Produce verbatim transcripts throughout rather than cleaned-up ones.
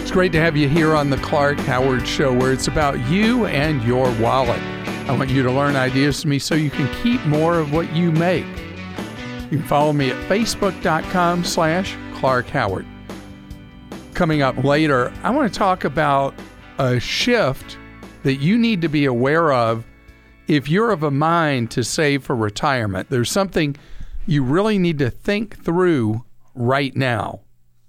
It's great to have you here on the Clark Howard Show, where it's about you and your wallet. I want you to learn ideas from me so you can keep more of what you make. You can follow me at facebook.com slash Clark Howard. Coming up later, I want to talk about a shift that you need to be aware of if you're of a mind to save for retirement. There's something you really need to think through right now.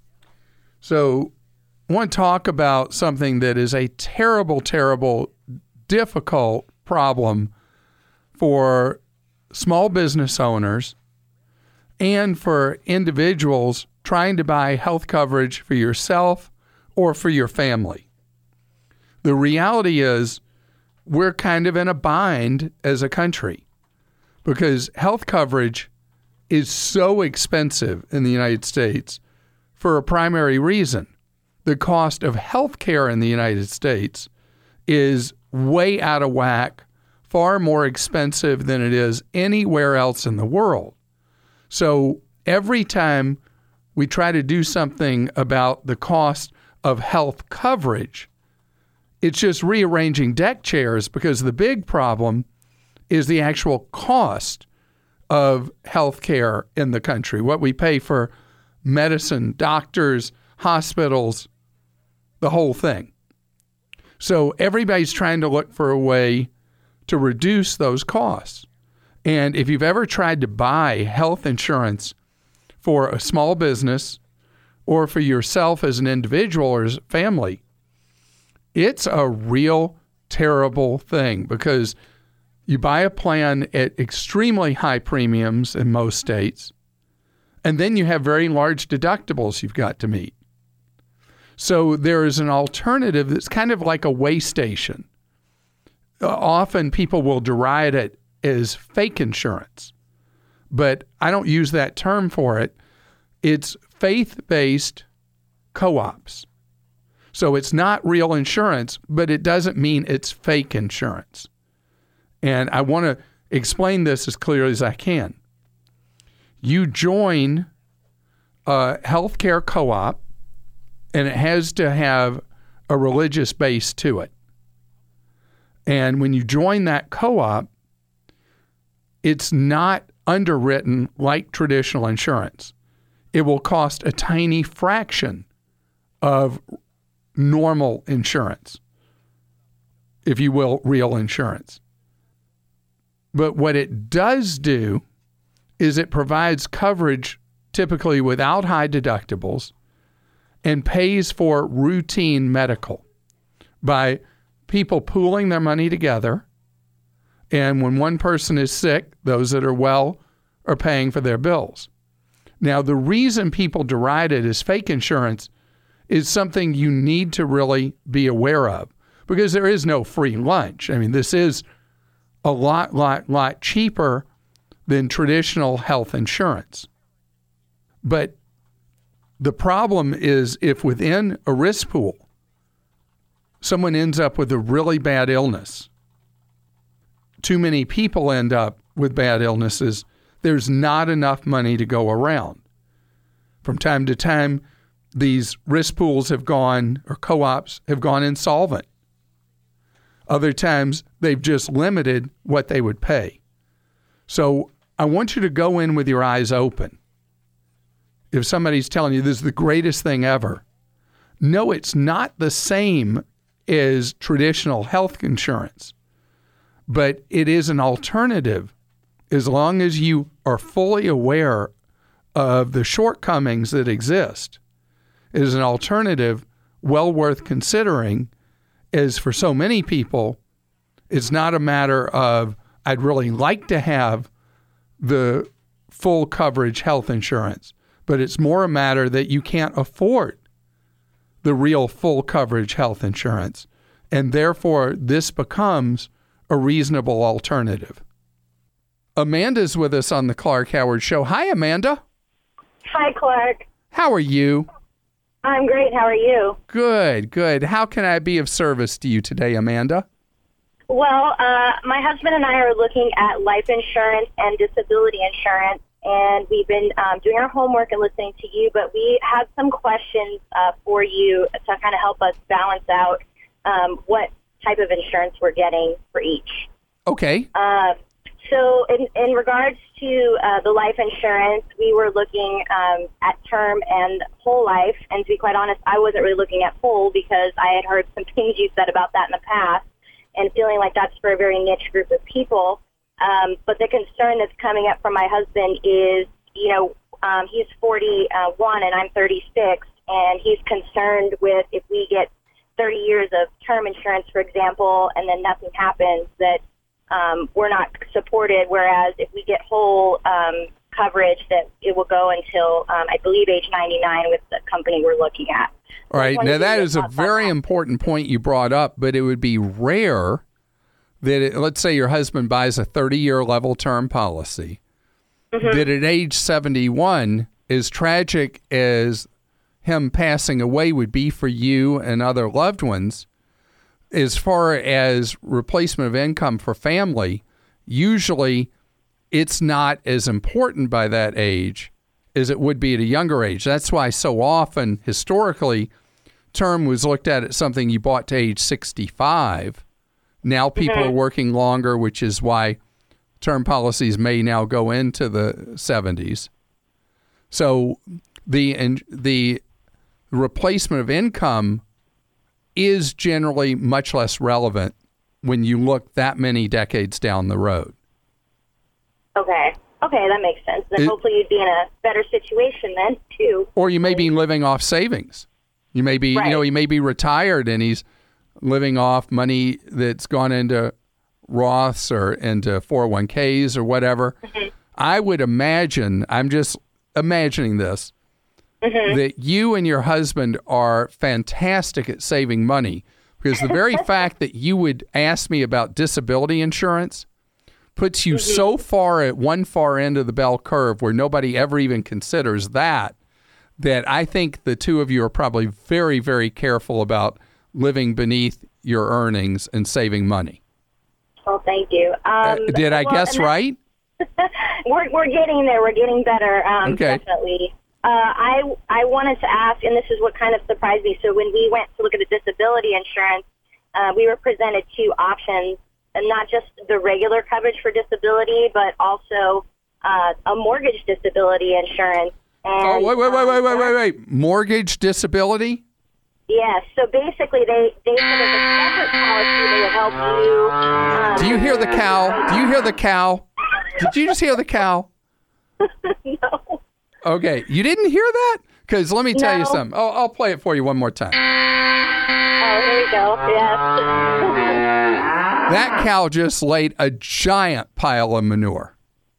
So I want to talk about something that is a terrible, terrible, difficult problem for small business owners and for individuals trying to buy health coverage for yourself or for your family. The reality is we're kind of in a bind as a country because health coverage is so expensive in the United States for a primary reason. The cost of health care in the United States is way out of whack, far more expensive than it is anywhere else in the world. So every time we try to do something about the cost of health coverage, it's just rearranging deck chairs because the big problem is the actual cost of health care in the country, what we pay for medicine, doctors, hospitals, the whole thing. So everybody's trying to look for a way to reduce those costs. And if you've ever tried to buy health insurance for a small business or for yourself as an individual or as a family, it's a real terrible thing because you buy a plan at extremely high premiums in most states, and then you have very large deductibles you've got to meet. So there is an alternative that's kind of like a way station. Uh, often people will deride it as fake insurance, but I don't use that term for it. It's faith-based co-ops. So it's not real insurance, but it doesn't mean it's fake insurance. And I want to explain this as clearly as I can. You join a healthcare co-op, and it has to have a religious base to it. And when you join that co-op, it's not underwritten like traditional insurance. It will cost a tiny fraction of normal insurance, if you will, real insurance. But what it does do is it provides coverage typically without high deductibles and pays for routine medical by people pooling their money together. And when one person is sick, those that are well are paying for their bills. Now, the reason people deride it as fake insurance is something you need to really be aware of because there is no free lunch. I mean, this is a lot, lot, lot cheaper than traditional health insurance. But the problem is if within a risk pool, someone ends up with a really bad illness, too many people end up with bad illnesses, there's not enough money to go around. From time to time, these risk pools have gone, or co-ops have gone insolvent. Other times, they've just limited what they would pay. So I want you to go in with your eyes open. If somebody's telling you this is the greatest thing ever, no, it's not the same as traditional health insurance, but it is an alternative as long as you are fully aware of the shortcomings that exist. It is an alternative well worth considering, as for so many people, it's not a matter of, I'd really like to have the full coverage health insurance, but it's more a matter that you can't afford the real full coverage health insurance, and therefore this becomes a reasonable alternative. Amanda's with us on the Clark Howard Show. Hi, Amanda. Hi, Clark. How are you? I'm great. How are you? Good, good. How can I be of service to you today, Amanda? Well, uh, my husband and I are looking at life insurance and disability insurance, and we've been um, doing our homework and listening to you, but we have some questions uh, for you to kind of help us balance out um, what type of insurance we're getting for each. Okay. Uh, so in, in regards to uh, the life insurance, we were looking um, at term and whole life, and to be quite honest, I wasn't really looking at whole because I had heard some things you said about that in the past and feeling like that's for a very niche group of people. Um, but the concern that's coming up from my husband is, you know, um, he's forty-one and I'm thirty-six, and he's concerned with if we get thirty years of term insurance, for example, and then nothing happens, that um, we're not supported, whereas if we get whole um, coverage, that it will go until, um, I believe, age ninety-nine with the company we're looking at. All right. Now, that is a very important point you brought up, but it would be rare that, it, let's say your husband buys a thirty-year level term policy, mm-hmm. that at age seventy-one, as tragic as him passing away would be for you and other loved ones, as far as replacement of income for family, usually it's not as important by that age as it would be at a younger age. That's why so often, historically, term was looked at as something you bought to age sixty-five. Now people mm-hmm. are working longer, which is why term policies may now go into the seventies. So the the replacement of income is generally much less relevant when you look that many decades down the road. Okay. Okay, that makes sense. Then it, hopefully you'd be in a better situation then, too. Or you may be living off savings. You may be, right. you know, he may be retired and he's living off money that's gone into Roths or into four oh one k's or whatever. Mm-hmm. I would imagine, I'm just imagining this, mm-hmm. that you and your husband are fantastic at saving money, because the very fact that you would ask me about disability insurance puts you mm-hmm. so far at one far end of the bell curve where nobody ever even considers that, that I think the two of you are probably very, very careful about living beneath your earnings and saving money. Well, thank you. Um, uh, did I well, guess right? we're we're getting there. We're getting better. Um, okay. Definitely. Uh, I I wanted to ask, and this is what kind of surprised me. So when we went to look at the disability insurance, uh, we were presented two options, and not just the regular coverage for disability, but also uh, a mortgage disability insurance. And, oh, wait, wait, wait, wait, wait, wait, wait. Mortgage disability? Yes. So basically, they, they said as a separate policy, they would help you. Um, Do you hear the cow? Do you hear the cow? Did you just hear the cow? No. Okay. You didn't hear that? Because let me tell no. you something. Oh, I'll play it for you one more time. Oh, here we go. Yes. That cow just laid a giant pile of manure.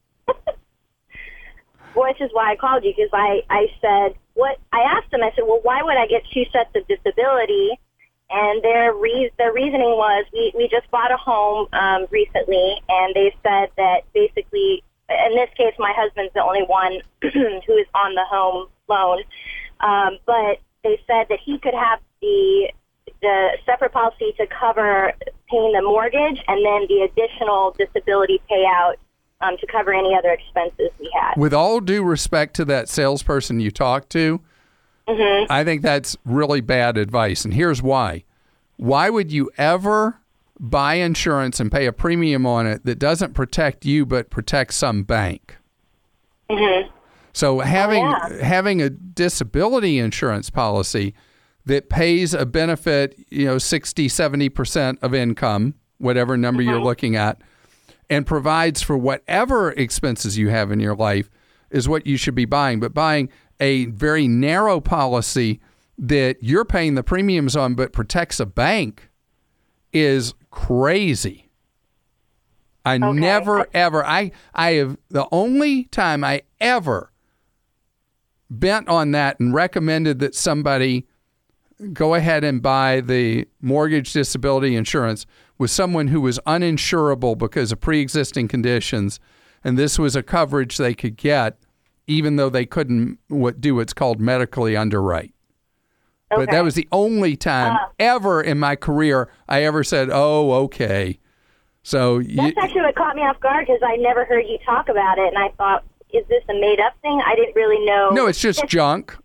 Which is why I called you, because I, I said, what I asked them, I said, well, why would I get two sets of disability? And their re- their reasoning was, we, we just bought a home um, recently, and they said that basically, in this case, my husband's the only one who is on the home loan, um, but they said that he could have the the separate policy to cover paying the mortgage and then the additional disability payout Um, to cover any other expenses we had. With all due respect to that salesperson you talked to, mm-hmm. I think that's really bad advice. And here's why. Why would you ever buy insurance and pay a premium on it that doesn't protect you but protects some bank? Mm-hmm. So having oh, yeah. having a disability insurance policy that pays a benefit, you know, sixty, seventy percent of income, whatever number mm-hmm. you're looking at, and provides for whatever expenses you have in your life is what you should be buying. But buying a very narrow policy that you're paying the premiums on but protects a bank is crazy. I okay. never, ever, I, I have, the only time I ever bent on that and recommended that somebody go ahead and buy the mortgage disability insurance with someone who was uninsurable because of pre-existing conditions, and this was a coverage they could get even though they couldn't what, do what's called medically underwrite. Okay. But that was the only time uh, ever in my career I ever said, oh, okay. So That's you, actually what caught me off guard, because I never heard you talk about it, and I thought, is this a made-up thing? I didn't really know. No, it's just junk.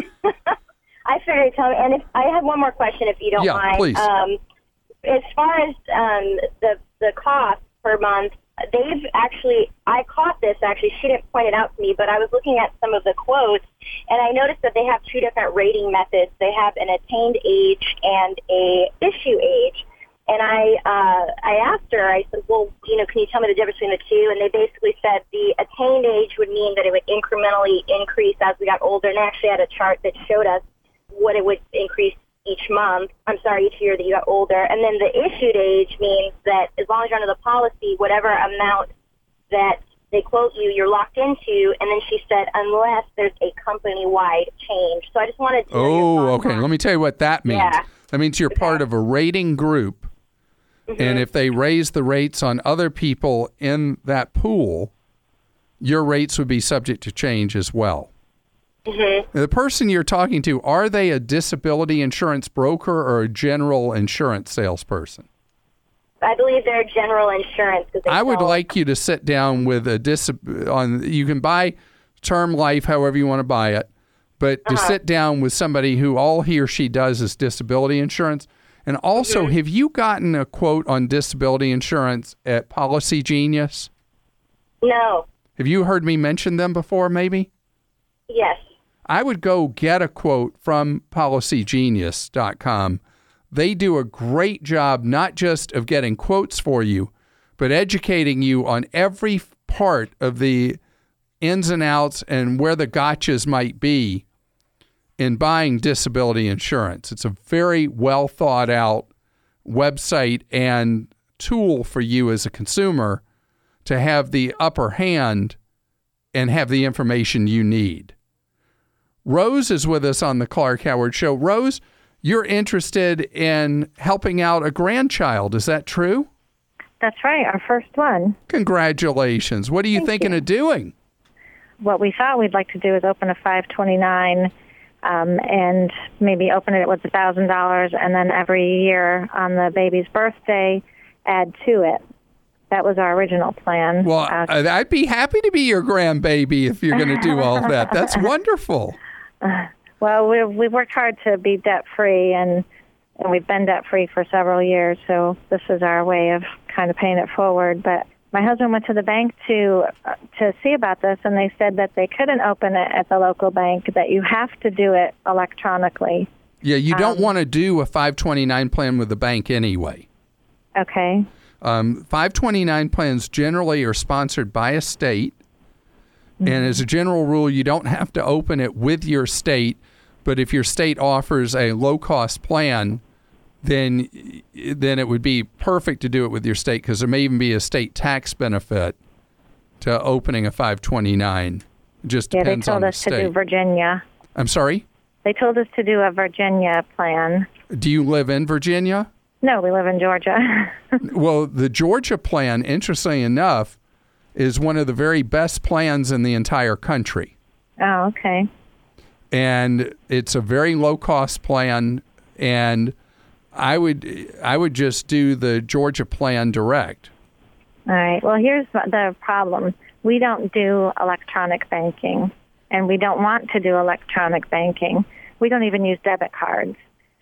I figured you'd tell me. And if, I have one more question, if you don't yeah, mind. Yeah, please. Um, as far as um, the the cost per month, they've actually, I caught this actually, she didn't point it out to me, but I was looking at some of the quotes, and I noticed that they have two different rating methods. They have an attained age and a issue age. And I uh, I asked her, I said, well, you know, can you tell me the difference between the two? And they basically said the attained age would mean that it would incrementally increase as we got older, and I actually had a chart that showed us what it would increase each month, I'm sorry, each year that you got older. And then the issued age means that as long as you're under the policy, whatever amount that they quote you, you're locked into. And then she said, unless there's a company-wide change. So I just wanted to know Oh, your thoughts okay. on- Let me tell you what that means. Yeah. That means you're Okay. part of a rating group. Mm-hmm. And if they raise the rates on other people in that pool, your rates would be subject to change as well. Mm-hmm. The person you're talking to, are they a disability insurance broker or a general insurance salesperson? I believe they're general insurance. 'cause they I would sell- like you to sit down with a dis on. You can buy term life however you want to buy it, but to Uh-huh. sit down with somebody who all he or she does is disability insurance. And also, Mm-hmm. have you gotten a quote on disability insurance at Policy Genius? No. Have you heard me mention them before, maybe? Yes. I would go get a quote from policy genius dot com. They do a great job not just of getting quotes for you, but educating you on every part of the ins and outs and where the gotchas might be in buying disability insurance. It's a very well thought out website and tool for you as a consumer to have the upper hand and have the information you need. Rose is with us on the Clark Howard Show. Rose, you're interested in helping out a grandchild. Is that true? That's right, our first one. Congratulations. What are you Thank thinking you. of doing? What we thought we'd like to do is open a five twenty-nine um, and maybe open it with one thousand dollars, and then every year on the baby's birthday, add to it. That was our original plan. Well, Uh, I'd be happy to be your grandbaby if you're going to do all that. That's wonderful. well, we we worked hard to be debt-free, and, and we've been debt-free for several years, so this is our way of kind of paying it forward. But my husband went to the bank to uh, to see about this, and they said that they couldn't open it at the local bank, that you have to do it electronically. Yeah, you don't Um, want to do a five twenty-nine plan with the bank anyway. Okay. Um, five twenty-nine plans generally are sponsored by a state. Mm-hmm. And as a general rule, you don't have to open it with your state. But if your state offers a low-cost plan, then then it would be perfect to do it with your state, because there may even be a state tax benefit to opening a five twenty-nine. It just Yeah, they depends on told the us to do state. Virginia. I'm sorry? They told us to do a Virginia plan. Do you live in Virginia? No, we live in Georgia. Well, the Georgia plan, interestingly enough, is one of the very best plans in the entire country. Oh, okay. And it's a very low-cost plan, and I would I would just do the Georgia plan direct. All right. Well, here's the problem. We don't do electronic banking, and we don't want to do electronic banking. We don't even use debit cards.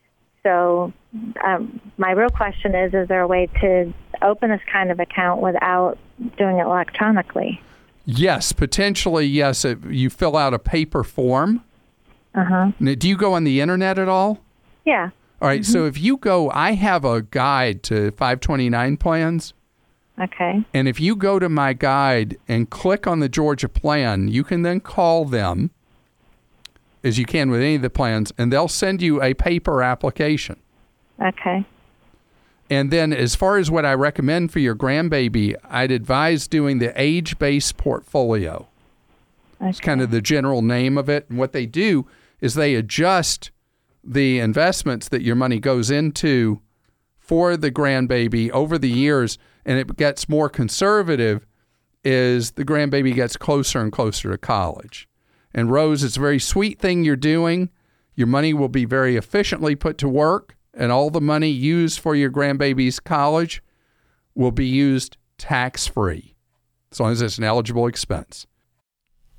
So um, my real question is, is there a way to open this kind of account without doing it electronically? Yes, potentially, yes. If you fill out a paper form. Uh-huh. Now, do you go on the internet at all? Yeah. All right, so if you go, I have a guide to five twenty-nine plans. Okay. And if you go to my guide and click on the Georgia plan, you can then call them, as you can with any of the plans, and they'll send you a paper application. Okay. And then as far as what I recommend for your grandbaby, I'd advise doing the age-based portfolio. Okay. It's kind of the general name of it. And what they do is they adjust the investments that your money goes into for the grandbaby over the years, and it gets more conservative as the grandbaby gets closer and closer to college. And Rose, it's a very sweet thing you're doing. Your money will be very efficiently put to work, and all the money used for your grandbaby's college will be used tax-free, as long as it's an eligible expense.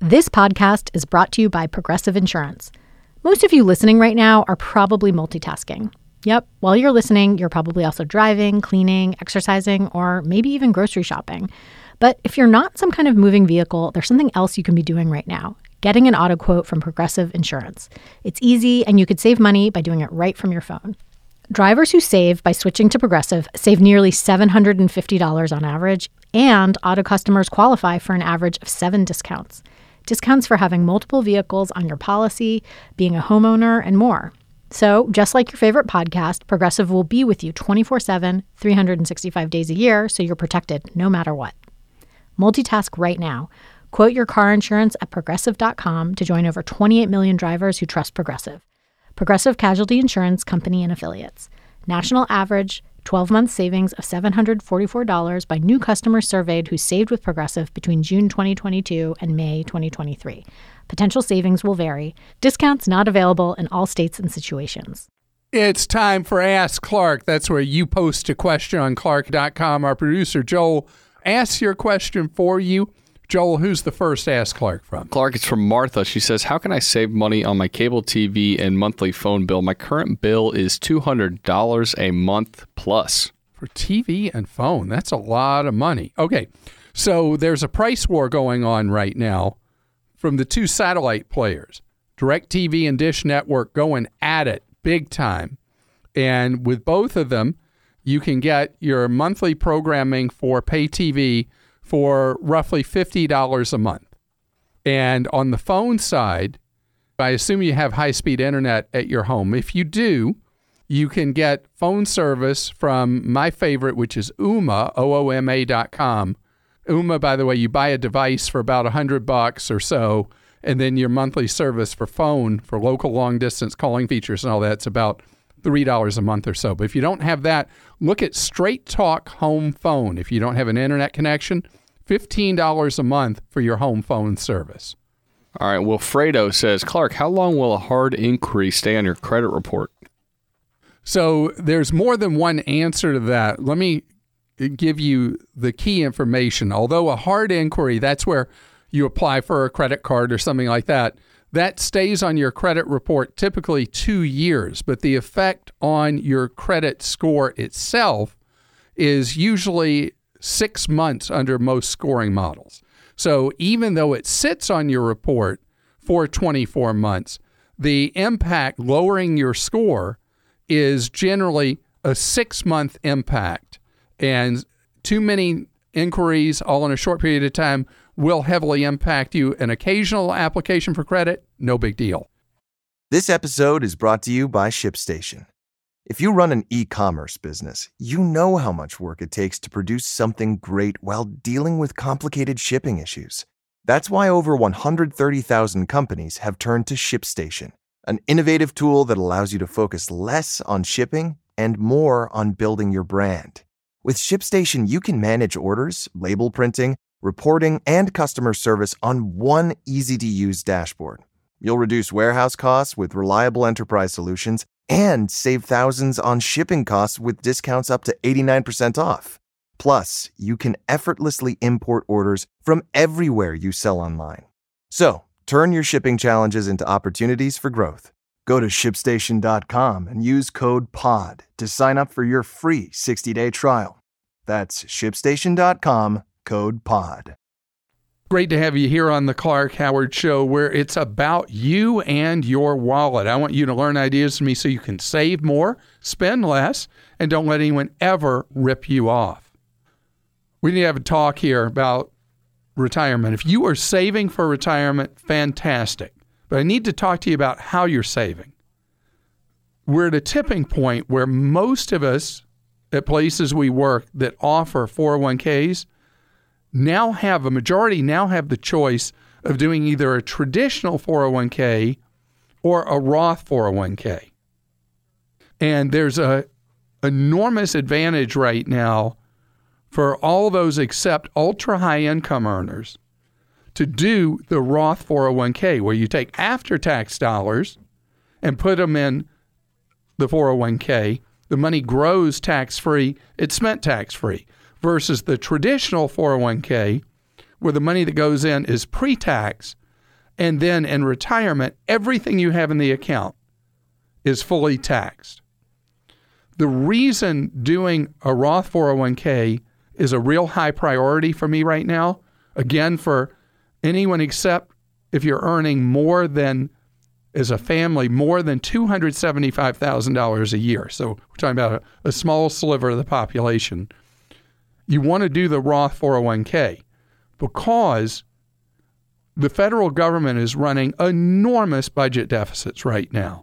This podcast is brought to you by Progressive Insurance. Most of you listening right now are probably multitasking. Yep, while you're listening, you're probably also driving, cleaning, exercising, or maybe even grocery shopping. But if you're not some kind of moving vehicle, there's something else you can be doing right now. Getting an auto quote from Progressive Insurance. It's easy, and you could save money by doing it right from your phone. Drivers who save by switching to Progressive save nearly seven hundred fifty dollars on average, and auto customers qualify for an average of seven discounts. Discounts for having multiple vehicles on your policy, being a homeowner, and more. So, just like your favorite podcast, Progressive will be with you twenty-four seven, three hundred sixty-five days a year, so you're protected no matter what. Multitask right now. Quote your car insurance at Progressive dot com to join over twenty-eight million drivers who trust Progressive. Progressive Casualty Insurance Company and Affiliates. National average twelve-month savings of seven hundred forty-four dollars by new customers surveyed who saved with Progressive between June twenty twenty-two and May twenty twenty-three. Potential savings will vary. Discounts not available in all states and situations. It's time for Ask Clark. That's where you post a question on Clark dot com. Our producer, Joel, asks your question for you. Joel, who's the first Ask Clark from? Clark, it's from Martha. She says, how can I save money on my cable T V and monthly phone bill? My current bill is two hundred dollars a month plus. For T V and phone, that's a lot of money. Okay, so there's a price war going on right now from the two satellite players. DirecTV and Dish Network going at it big time. And with both of them, you can get your monthly programming for pay T V for roughly fifty dollars a month. And on the phone side, I assume you have high-speed internet at your home. If you do, you can get phone service from my favorite, which is Ooma, O O M A dot com. Ooma, by the way, you buy a device for about one hundred bucks or so, and then your monthly service for phone, for local long-distance calling features and all that, it's about three dollars a month or so. But if you don't have that, look at Straight Talk Home Phone. If you don't have an internet connection, fifteen dollars a month for your home phone service. All right, Wilfredo says, Clark, how long will a hard inquiry stay on your credit report? So there's more than one answer to that. Let me give you the key information. Although a hard inquiry, that's where you apply for a credit card or something like that. That stays on your credit report typically two years, but the effect on your credit score itself is usually six months under most scoring models. So even though it sits on your report for twenty-four months, the impact lowering your score is generally a six-month impact. And too many inquiries all in a short period of time will heavily impact you. An occasional application for credit, no big deal. This episode is brought to you by ShipStation. If you run an e-commerce business, you know how much work it takes to produce something great while dealing with complicated shipping issues. That's why over one hundred thirty thousand companies have turned to ShipStation, an innovative tool that allows you to focus less on shipping and more on building your brand. With ShipStation, you can manage orders, label printing, reporting, and customer service on one easy-to-use dashboard. You'll reduce warehouse costs with reliable enterprise solutions and save thousands on shipping costs with discounts up to eighty-nine percent off. Plus, you can effortlessly import orders from everywhere you sell online. So, turn your shipping challenges into opportunities for growth. Go to ship station dot com and use code P O D to sign up for your free sixty-day trial. That's ship station dot com, code P O D. Great to have you here on the Clark Howard Show, where it's about you and your wallet. I want you to learn ideas from me so you can save more, spend less, and don't let anyone ever rip you off. We need to have a talk here about retirement. If you are saving for retirement, fantastic. But I need to talk to you about how you're saving. We're at a tipping point where most of us at places we work that offer four oh one k's now have, a majority now have the choice of doing either a traditional four oh one k or a Roth four oh one k. And there's a enormous advantage right now for all those except ultra-high income earners to do the Roth four oh one k, where you take after-tax dollars and put them in the four oh one k. The money grows tax-free. It's spent tax-free. Versus the traditional four oh one k, where the money that goes in is pre-tax, And then in retirement, everything you have in the account is fully taxed. The reason doing a Roth four oh one k is a real high priority for me right now, again, for anyone except if you're earning more than, as a family, more than two hundred seventy-five thousand dollars a year. So we're talking about a, a small sliver of the population. You want to do the Roth four oh one k because the federal government is running enormous budget deficits right now.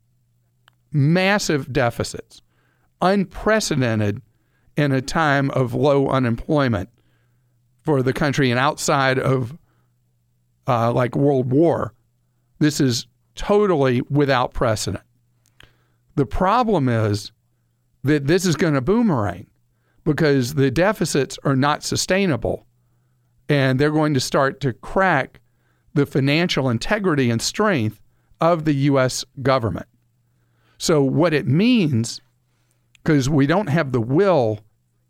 Massive deficits. Unprecedented in a time of low unemployment for the country and outside of uh, like World War. This is totally without precedent. The problem is that this is going to boomerang because the deficits are not sustainable and they're going to start to crack the financial integrity and strength of the U S government. So what it means, because we don't have the will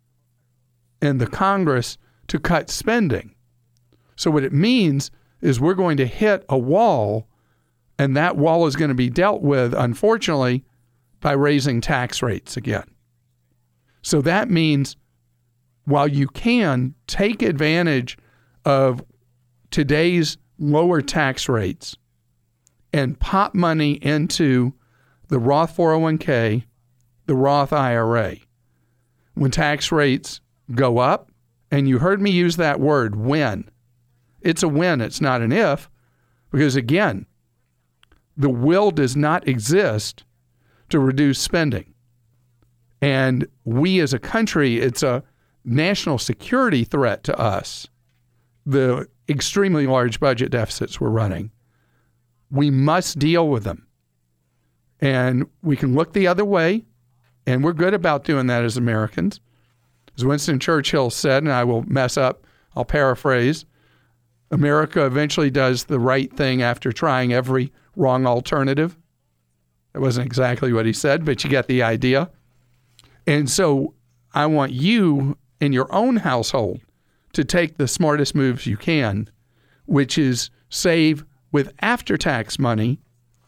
in the Congress to cut spending. So what it means is we're going to hit a wall, and that wall is going to be dealt with, unfortunately, by raising tax rates again. So that means while you can take advantage of today's lower tax rates and pop money into the Roth four oh one k, the Roth I R A, when tax rates go up, and you heard me use that word, when. It's a when, it's not an if, because again, the will does not exist to reduce spending. And we as a country, it's a national security threat to us, the extremely large budget deficits we're running. We must deal with them. And we can look the other way, and we're good about doing that as Americans. As Winston Churchill said, and I will mess up, I'll paraphrase, America eventually does the right thing after trying every wrong alternative. That wasn't exactly what he said, but you get the idea. And so I want you in your own household to take the smartest moves you can, which is save with after-tax money,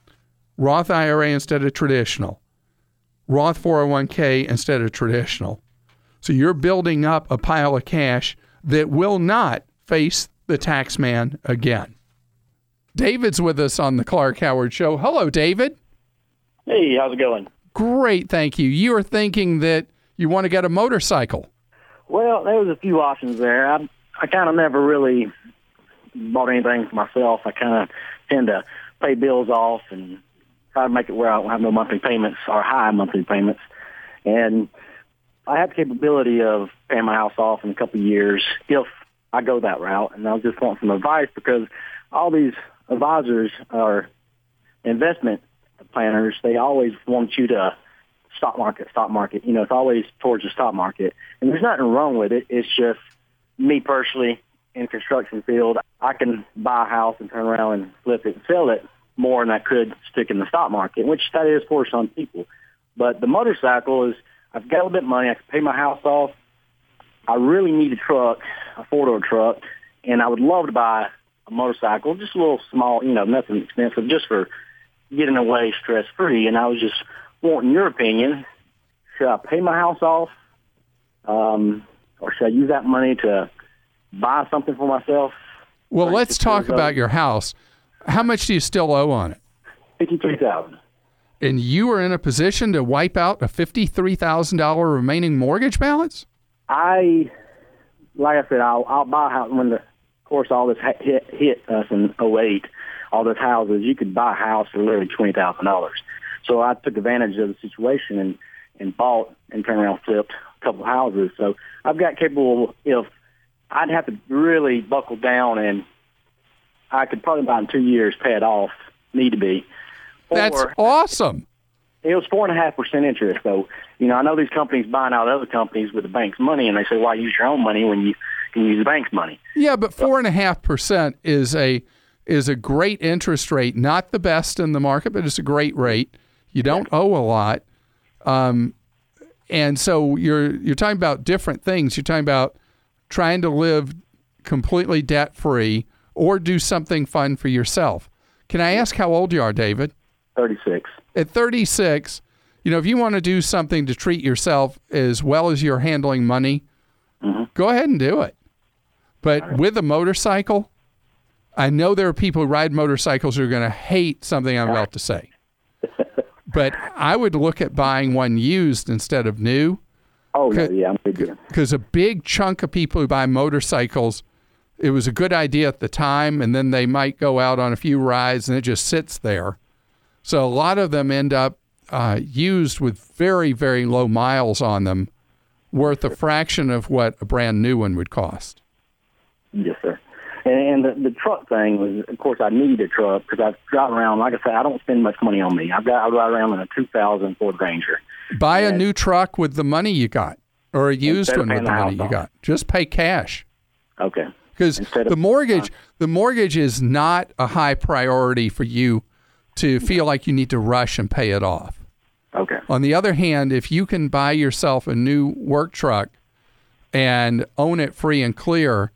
Roth I R A instead of traditional, Roth four oh one k instead of traditional. So you're building up a pile of cash that will not face the tax man again. David's with us on the Clark Howard Show. Hello, David. Hey, how's it going? Great, thank you. You are thinking that you want to get a motorcycle. Well, there was a few options there. I I kind of never really bought anything for myself. I kind of tend to pay bills off and try to make it where I don't have no monthly payments or high monthly payments. And I have the capability of paying my house off in a couple of years if I go that route. And I just want some advice because all these advisors or investment planners, they always want you to stock market, stock market. You know, it's always towards the stock market. And there's nothing wrong with it. It's just me personally in the construction field, I can buy a house and turn around and flip it and sell it more than I could stick in the stock market, which that is for some people. But the motorcycle is, I've got a little bit of money. I can pay my house off. I really need a truck, a four-door truck, and I would love to buy a motorcycle, just a little small, you know, nothing expensive, just for getting away stress-free. And I was just wanting your opinion. Should I pay my house off, um, or should I use that money to buy something for myself? Well, let's talk about your house. How much do you still owe on it? fifty-three thousand dollars. And you are in a position to wipe out a fifty-three thousand dollars remaining mortgage balance? I, like I said, I'll, I'll buy a house when, the, of course, all this hit, hit us in oh eight, all those houses. You could buy a house for literally twenty thousand dollars. So I took advantage of the situation and, and bought and turned around and flipped a couple houses. So I've got capable, if I'd have to really buckle down, and I could probably about in two years pay it off, need to be. That's or, awesome. It was four and a half percent interest, though. You know, I know these companies buying out other companies with the bank's money, and they say, "Why use your own money when you can use the bank's money?" Yeah, but four and a half percent is a is a great interest rate. Not the best in the market, but it's a great rate. You don't yeah. owe a lot, um, and so you're you're talking about different things. You're talking about trying to live completely debt free, or do something fun for yourself. Can I ask how old you are, David? thirty-six. At thirty-six, you know, if you want to do something to treat yourself as well as you're handling money, mm-hmm. go ahead and do it. But right. with a motorcycle, I know there are people who ride motorcycles who are going to hate something I'm about to say. But I would look at buying one used instead of new. Oh, no, yeah, I'm with you. Because a big chunk of people who buy motorcycles, it was a good idea at the time, and then they might go out on a few rides, and it just sits there. So a lot of them end up uh, used with very, very low miles on them, worth a fraction of what a brand new one would cost. Yes, sir. And the, the truck thing was, of course, I need a truck because I drive around. Like I said, I don't spend much money on me. I've got I ride around in a two thousand Ford Ranger. Buy and a new truck with the money you got, or a used one with the money you got. Just pay cash. Okay. Because the mortgage, the mortgage is not a high priority for you to feel like you need to rush and pay it off. Okay. On the other hand, if you can buy yourself a new work truck and own it free and clear,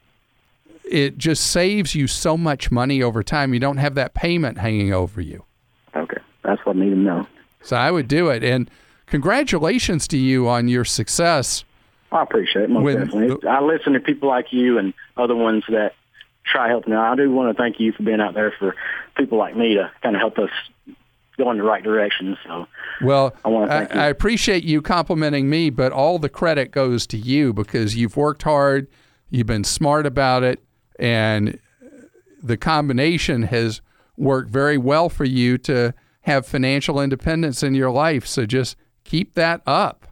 it just saves you so much money over time. You don't have that payment hanging over you. Okay. That's what I need to know. So I would do it. And congratulations to you on your success. I appreciate it, most when, definitely. I listen to people like you and other ones that try helping out. I do want to thank you for being out there for people like me to kind of help us go in the right direction. So, well, I, want to thank I, you. I appreciate you complimenting me, but all the credit goes to you because you've worked hard, you've been smart about it, and the combination has worked very well for you to have financial independence in your life. So just keep that up.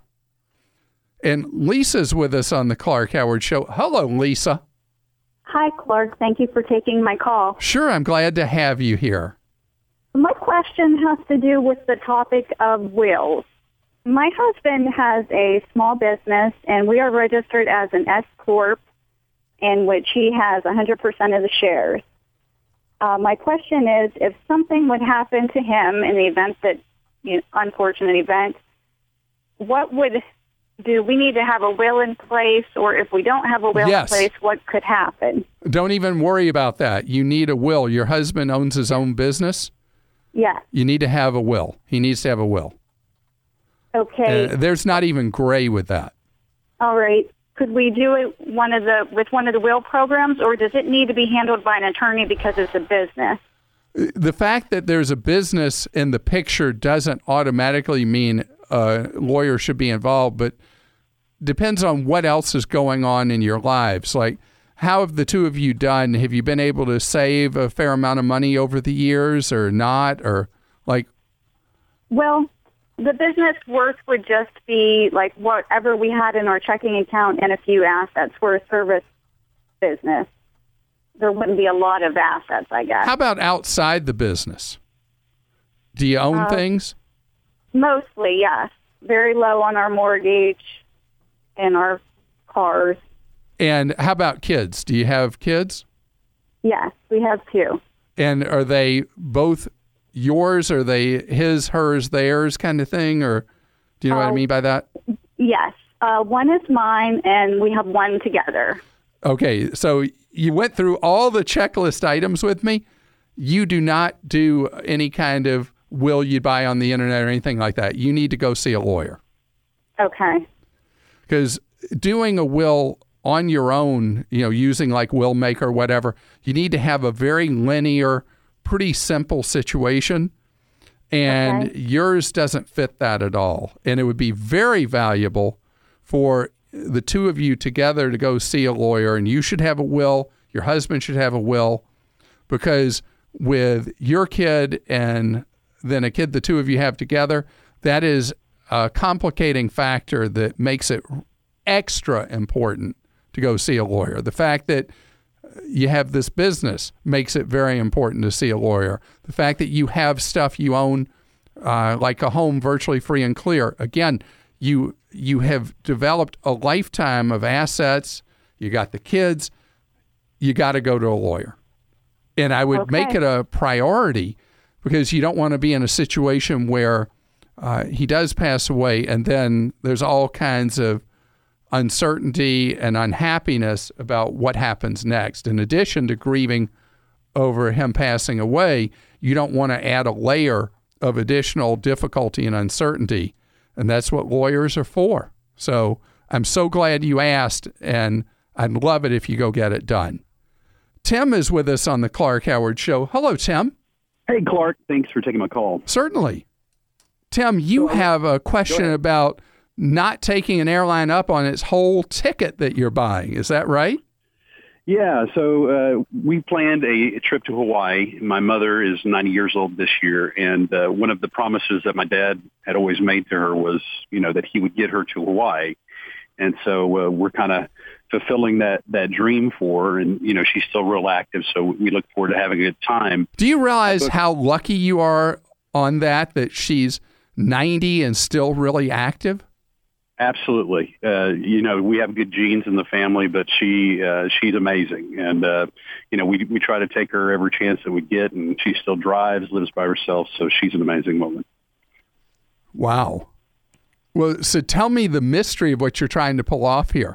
And Lisa's with us on the Clark Howard Show. Hello, Lisa. Hi, Clark. Thank you for taking my call. Sure, I'm glad to have you here. My question has to do with the topic of wills. My husband has a small business, and we are registered as an S Corp, in which he has one hundred percent of the shares. Uh, my question is, if something would happen to him in the event that, you know, unfortunate event, what would do we need to have a will in place, or if we don't have a will yes. in place, what could happen? Don't even worry about that. You need a will. Your husband owns his own business. Yes. You need to have a will. He needs to have a will. Okay. Uh, there's not even gray with that. All right. Could we do it one of the with one of the will programs, or does it need to be handled by an attorney because it's a business? The fact that there's a business in the picture doesn't automatically mean a lawyer should be involved, but depends on what else is going on in your lives. Like, how have the two of you done? Have you been able to save a fair amount of money over the years or not? Or like, well, the business worth would just be like whatever we had in our checking account and a few assets. We're a service business. There wouldn't be a lot of assets, I guess. How about outside the business? Do you own uh, things? Mostly, yes. Very low on our mortgage and our cars. And how about kids? Do you have kids? Yes, we have two. And are they both yours? Are they his, hers, theirs kind of thing? Or do you know uh, what I mean by that? Yes. Uh, one is mine, and we have one together. Okay, so you went through all the checklist items with me. You do not do any kind of will you buy on the internet or anything like that. You need to go see a lawyer. Okay. Because doing a will on your own, you know, using like WillMaker or whatever, you need to have a very linear, pretty simple situation. And okay. yours doesn't fit that at all. And it would be very valuable for the two of you together to go see a lawyer. And you should have a will. Your husband should have a will. Because with your kid and then a kid the two of you have together, that is a complicating factor that makes it extra important to go see a lawyer. The fact that you have this business makes it very important to see a lawyer. The fact that you have stuff you own, uh, like a home virtually free and clear. Again, you you have developed a lifetime of assets. You got the kids. You got to go to a lawyer. And I would okay. make it a priority because you don't want to be in a situation where uh, he does pass away and then there's all kinds of uncertainty and unhappiness about what happens next, in addition to grieving over him passing away, you don't want to add a layer of additional difficulty and uncertainty. And that's what lawyers are for. So I'm so glad you asked, and I'd love it if you go get it done. Tim is with us on the Clark Howard Show. Hello, Tim. Hey, Clark. Thanks for taking my call. Certainly. Tim, you so, have a question about not taking an airline up on its whole ticket that you're buying. Is that right? Yeah. So uh, we planned a trip to Hawaii. My mother is ninety years old this year, and uh, one of the promises that my dad had always made to her was, you know, that he would get her to Hawaii. And so uh, we're kind of fulfilling that, that dream for her. And, you know, she's still real active, so we look forward to having a good time. Do you realize but, how lucky you are on that, that she's ninety and still really active? Absolutely. Uh, you know, we have good genes in the family, but she uh, she's amazing. And, uh, you know, we we try to take her every chance that we get, and she still drives, lives by herself, so she's an amazing woman. Wow. Well, so tell me the mystery of what you're trying to pull off here.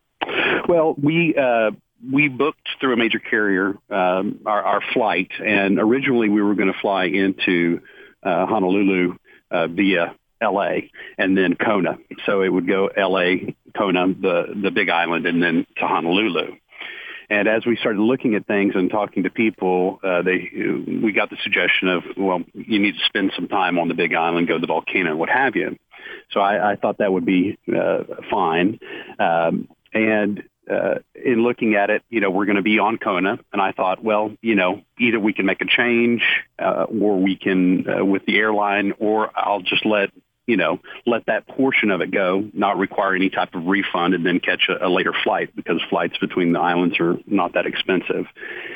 Well, we uh, we booked through a major carrier um, our, our flight, and originally we were going to fly into uh, Honolulu uh, via L A and then Kona. So it would go L A, Kona, the, the Big Island, and then to Honolulu. And as we started looking at things and talking to people, uh, they we got the suggestion of, well, you need to spend some time on the Big Island, go to the volcano, and what have you. So I, I thought that would be uh, fine. Um, and uh, in looking at it, you know, we're going to be on Kona. And I thought, well, you know, either we can make a change uh, or we can uh, with the airline, or I'll just let, you know, let that portion of it go, not require any type of refund, and then catch a, a later flight, because flights between the islands are not that expensive.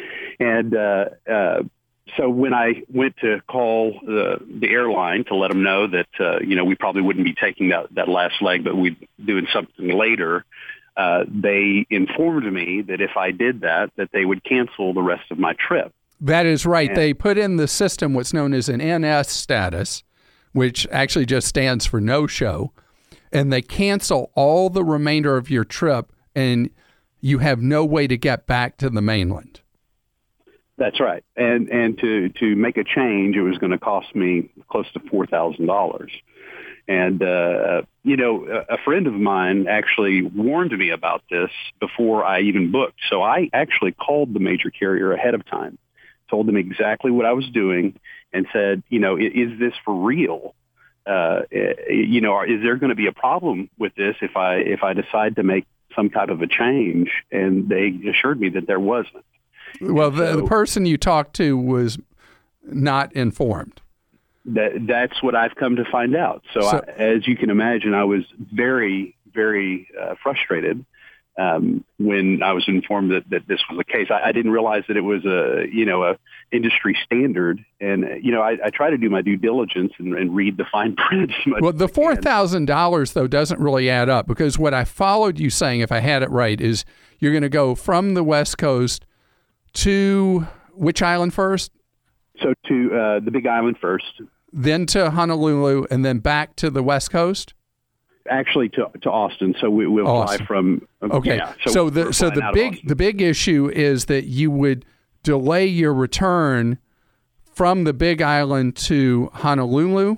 And uh, uh, so when I went to call the, the airline to let them know that, uh, you know, we probably wouldn't be taking that, that last leg, but we'd be doing something later, uh, they informed me that if I did that, that they would cancel the rest of my trip. That is right. And they put in the system what's known as an N S status, which actually just stands for no-show, and they cancel all the remainder of your trip, and you have no way to get back to the mainland. That's right. And and to, to make a change, it was going to cost me close to four thousand dollars. And, uh, you know, a, a friend of mine actually warned me about this before I even booked. So I actually called the major carrier ahead of time, told them exactly what I was doing, and said, you know, is, is this for real? Uh, you know, is there going to be a problem with this if I if I decide to make some kind of a change? And they assured me that there wasn't. Well, the, so, the person you talked to was not informed. That that's what I've come to find out. So, so I, as you can imagine, I was very, very uh, frustrated um, when I was informed that, that this was the case. I, I didn't realize that it was a, you know, a industry standard. And, you know, I, I try to do my due diligence and, and read the fine print. Well, the four thousand dollars, though, doesn't really add up, because what I followed you saying, if I had it right, is you're going to go from the West Coast to which island first? So to uh, the Big Island first. Then to Honolulu, and then back to the West Coast? Actually, to to Austin. So we, we'll Austin. fly from. Uh, okay. Yeah, so, so the so the big the big issue is that you would delay your return from the Big Island to Honolulu.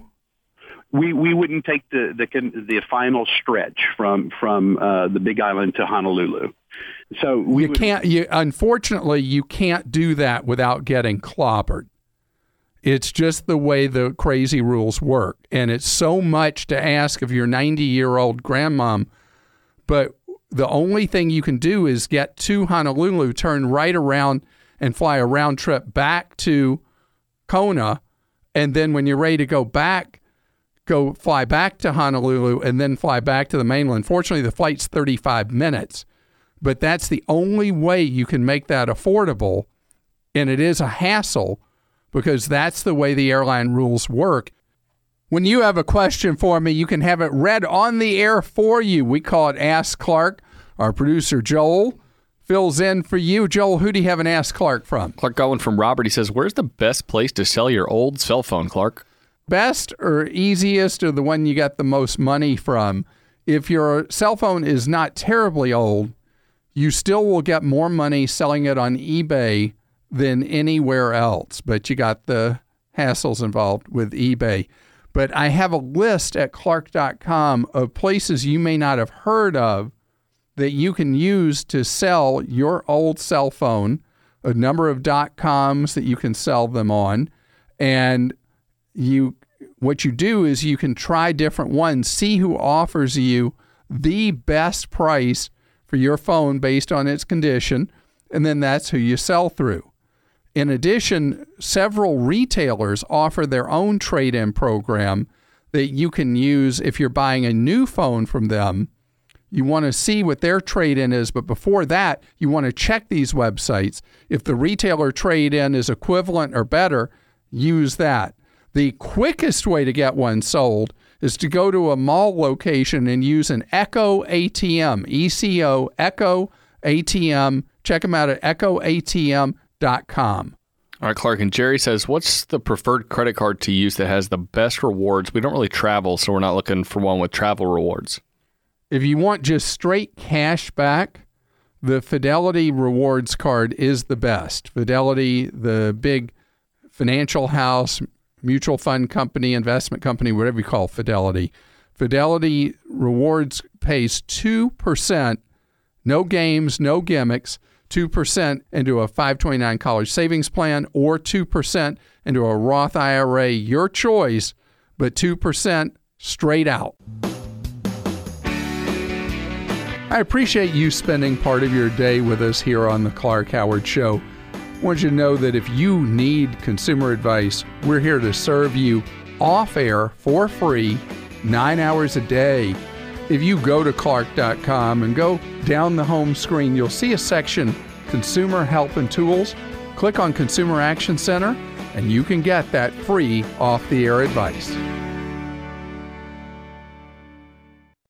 We we wouldn't take the the the final stretch from from uh, the Big Island to Honolulu. So we you would, can't. You, unfortunately, you can't do that without getting clobbered. It's just the way the crazy rules work. And it's so much to ask of your ninety-year-old grandmom. But the only thing you can do is get to Honolulu, turn right around, and fly a round trip back to Kona. And then when you're ready to go back, go fly back to Honolulu and then fly back to the mainland. Fortunately, the flight's thirty-five minutes. But that's the only way you can make that affordable. And it is a hassle, because that's the way the airline rules work. When you have a question for me, you can have it read on the air for you. We call it Ask Clark. Our producer, Joel, fills in for you. Joel, who do you have an Ask Clark from? Clark got one from Robert. He says, where's the best place to sell your old cell phone, Clark? Best or easiest, or the one you got the most money from? If your cell phone is not terribly old, you still will get more money selling it on eBay than anywhere else, but you got the hassles involved with eBay. But I have a list at Clark dot com of places you may not have heard of that you can use to sell your old cell phone, a number of dot coms that you can sell them on. And you, what you do is you can try different ones, see who offers you the best price for your phone based on its condition, and then that's who you sell through. In addition, several retailers offer their own trade-in program that you can use if you're buying a new phone from them. You want to see what their trade-in is, but before that, you want to check these websites. If the retailer trade-in is equivalent or better, use that. The quickest way to get one sold is to go to a mall location and use an Echo A T M, E C O, Echo A T M. Check them out at echo A T M dot com. All right, Clark, and Jerry says, what's the preferred credit card to use that has the best rewards? We don't really travel, so we're not looking for one with travel rewards. If you want just straight cash back, the Fidelity Rewards card is the best. Fidelity, the big financial house, mutual fund company, investment company, whatever you call Fidelity. Fidelity Rewards pays two percent, no games, no gimmicks, two percent into a five twenty-nine college savings plan or two percent into a Roth I R A, your choice, but two percent straight out. I appreciate you spending part of your day with us here on the Clark Howard Show. I want you to know that if you need consumer advice, we're here to serve you off air for free, nine hours a day. If you go to Clark dot com and go down the home screen, you'll see a section, Consumer Help and Tools. Click on Consumer Action Center, and you can get that free off-the-air advice.